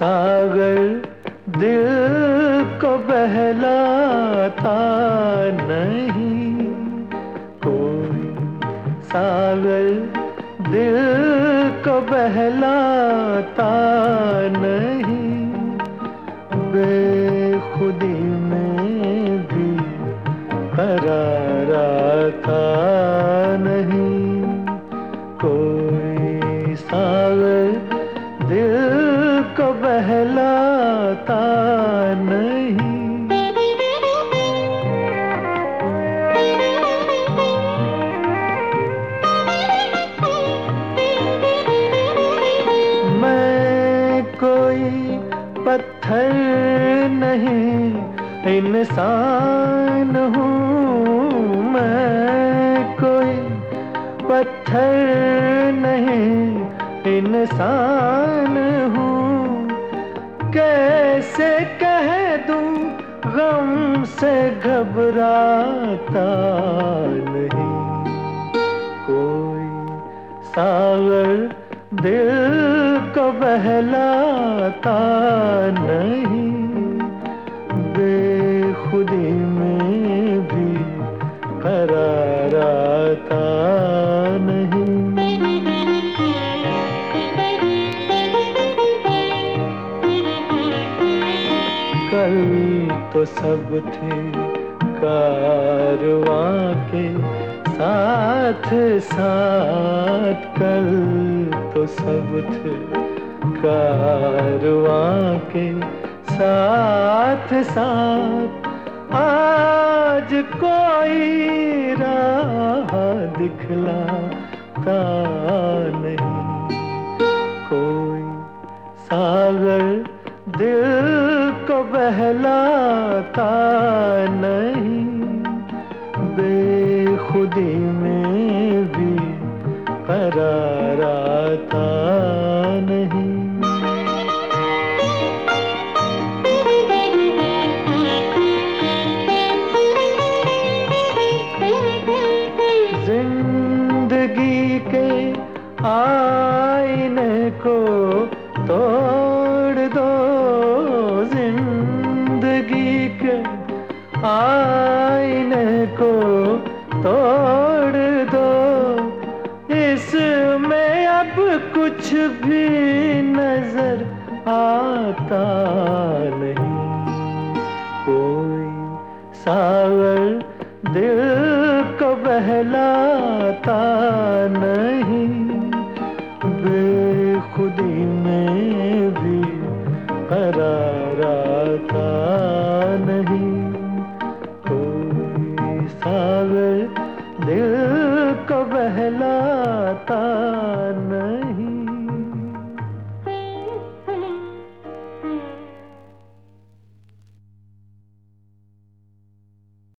सागर दिल को बहलाता नहीं, कोई सागर दिल को बहलाता नहीं। बेखुदी में भी करार आता नहीं, कोई सागर दिल को बहलाता नहीं। मैं कोई पत्थर नहीं, इंसान हूँ। मैं कोई पत्थर नहीं, इंसान हूँ। कैसे कह दूँ गम से घबराता नहीं, कोई सागर दिल को बहलाता नहीं। बेखुदी में भी करार आता नहीं। कल तो सब थे कारवां के साथ साथ, कल तो सब थे कारवां के साथ साथ। आज कोई राह दिखलाता नहीं, कोई सागर दिल को बहलाता नहीं। बेखुदी में भी करार आता नहीं। जिंदगी के आईने को तोड़ दो, जिंदगी के आईने को तोड़ दो। इसमें अब कुछ भी नजर आता नहीं, कोई सागर दिल को बहलाता नहीं। बेखुदी में भी करार आता नहीं, कोई सागर दिल को बहलाता